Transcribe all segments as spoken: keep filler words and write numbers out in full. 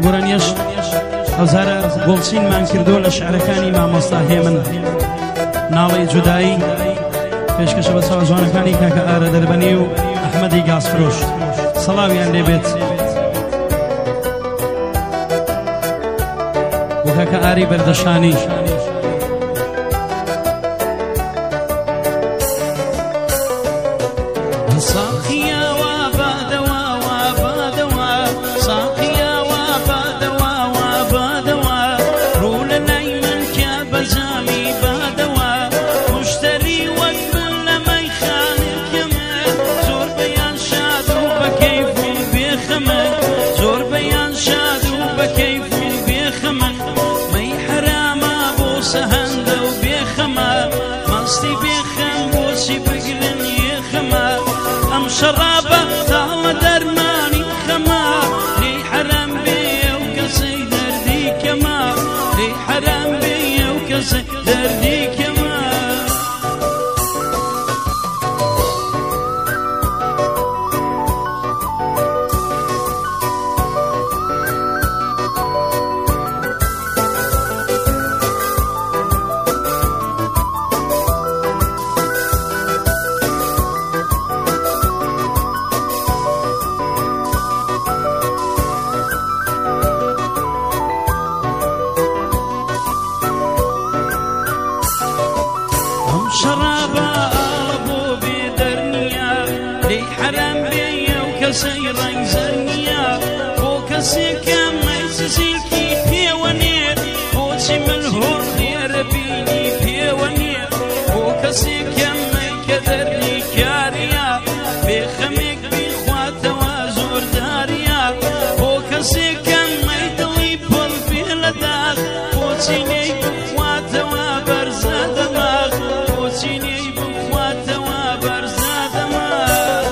گۆرانیەش ئەوزارە گۆڵچینمان کردو لە شعرەکانی مامۆستا هێمن ناڵەی جودایی پێشکەشە بە چاوە جوانەکانی کاکە ئارە دەربەنی و ئەحمەدی گازفرۆش سەڵاویان لێبێت بۆ کاکە ئاری بەردەشانی شرابة طالة درماني خما لي حرام بيا وكسي دردي كما لي حرام بيا وكسي دردي كما شرابة أبو بدرنيا لي حرام بيا وكسي ريزنيا وكسي كم يسسيكي في ونير وشي ملهور غير بيني في ونير وكسي كم يكدرني كاريا بخمك بإخوات وزور داريا وكسي كم يدوي بلبي لداخ وشيني بإخوات وبرزة دماغ وشيني بإخوات وبرزة دماغ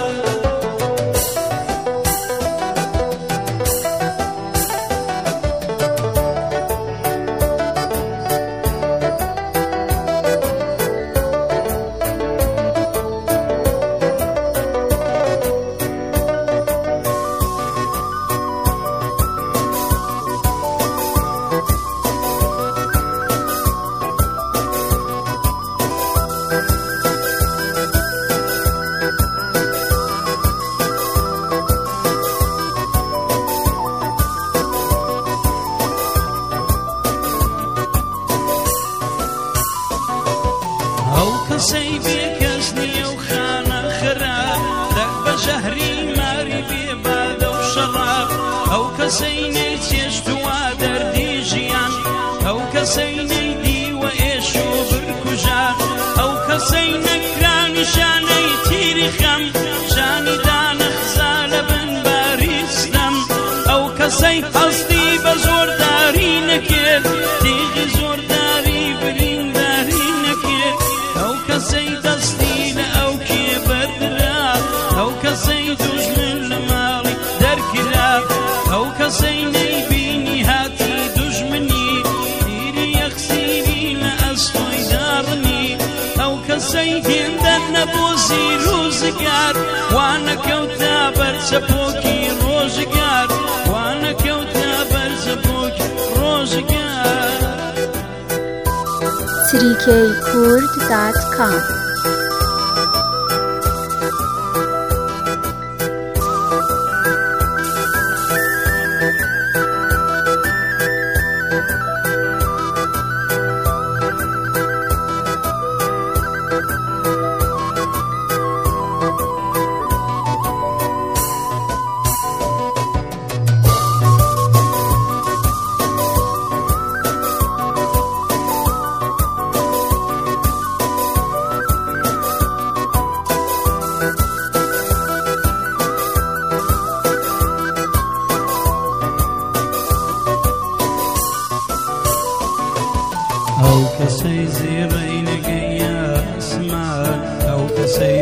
سيبك أسني وخانة خراب لك بشهري ماري بيبادة وشراب أو كسيني تيشتوا دردي جيان أو كسيني دي وإيشو بركجان أو كسيني كراني شاني تيري خم شاني دان خزالة بن باري سلم أو كسي قصدي بزور داري نكيل تيغي زور داري برين داري نكيل أو كسي دستين أو كبر دراب أو كسي دجمن لمالي دركراب أو كسي نيبيني هاتي دجمني ديري يخسيني لأسوي دارني أو كسي هندن نبوزي روزقار وانا كوتا برسبوكي روزقار وانا كوتا برسبوكي روزقار three k kurd dot com أو كسي زيرين قيا اسمان أو كسي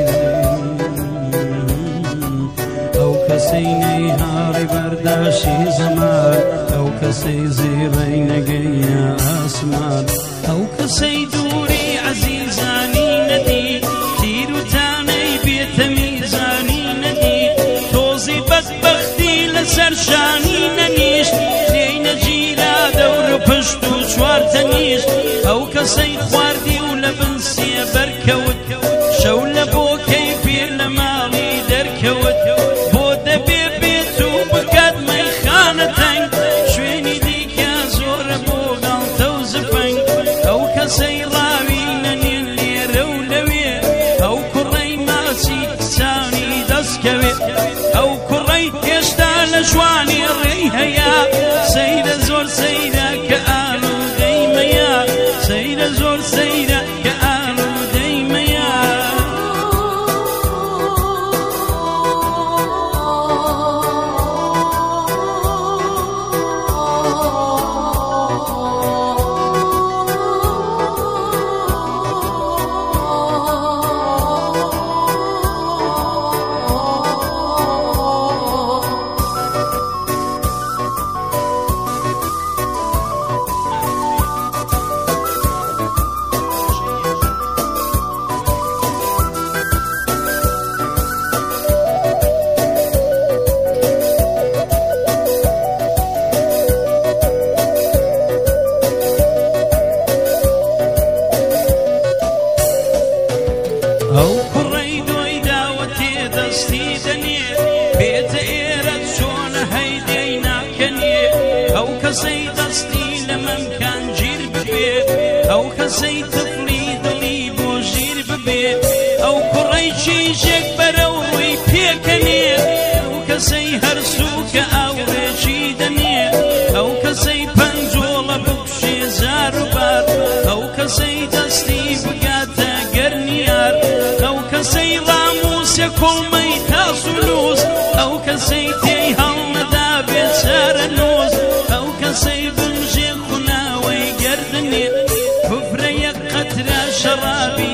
أو كسي نهاري برداشي زمان أو كسي زيرين قيا اسمان أو كسي دوري عزيزاني ندي تيرو تاني بيت ميزاني ندي توزي بدبختي لسرشاني ننيش کەسەی خواردی و لە بنسیە بەرکەوت شەو لە بۆکەی پێر لە ماڵی دەرکەوت بۆ دەبێ بێت و بکات مەیخانە تەنگ شوێنی دیکە زۆرە بۆ گاڵتە و زفەنگ ئەو کەسەی ڕاوی نەنێن لێرە و لەوێ ئەو کوڕەی ماچی چاوی دەستکەوێ ئەو کوڕەی هێشتا لە جوانی ڕێی هەیە سەیرە زۆر سەیرە کە ئالوودەی مەیە سەیرە زۆر سەیرە کە ئالوودەی مەیە ئەو کوڕەی دۆی داوە تێدەستی دەنێ بێتە ئێرە چۆنە هەیدەی ناکەنێ ئەو کەسەی دەستی لە مەمکان گیر ببێ ئەو کەسەی تفلی دڵی بۆ ژیر ببێ ئەو کوڕەی چیژێک بەرەو ڕووی پێکەنێ ئەو کەسەی هەرسووکە ئاوڕێژی دەنێ ئەو کەسەی پەنجۆڵە بکوشێ زار و بار ئەو کەسەی دەستی بگاتە گەرنیار ئەو کەسەی ڕاموسێ کۆڵمەی تاس و لووس ئەو کەسەی تێی هەڵنەدا بێچارە نۆز ئەو کەسەی بنژێ خوناوەی گەردنێ کوفرە یەک قەترە شەڕابی